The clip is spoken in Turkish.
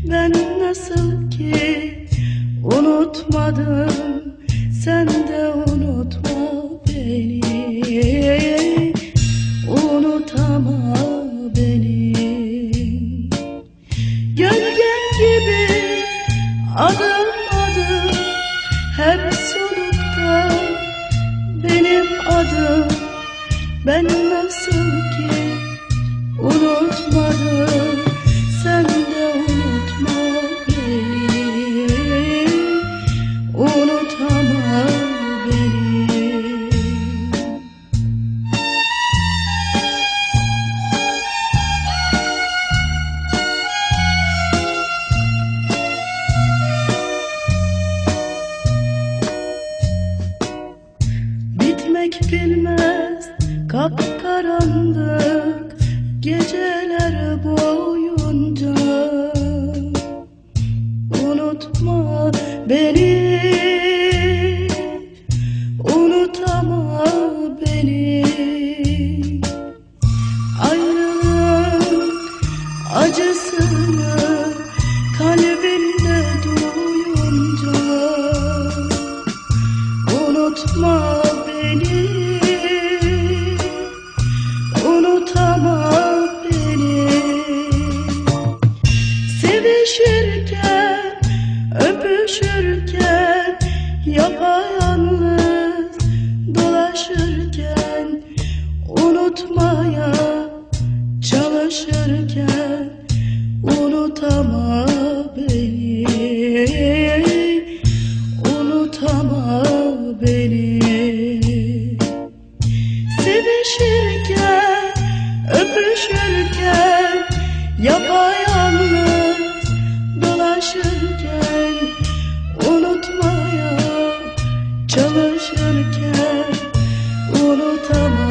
Ben nasıl ki unutmadım, sen de unutma beni. Unutama beni. Gölgen gibi adım adım, her solukta benim adım. Ben nasıl ki unutmadım, sen de unutma beni. Unutama beni. Bitmek bilmez kapkaranlık geceler boyunca. Unutma beni, unutama beni. Ayrılığın acısını kalbinde duyunca. Unutma beni, unutama beni. Sevişirken, öpüşürken, yapayalnız dolaşırken, unutmaya çalışırken, unutama beni. Unutama beni. Sevişirken, öpüşürken, yapayalnız dolaşırken, unutmaya çalışırken, unutama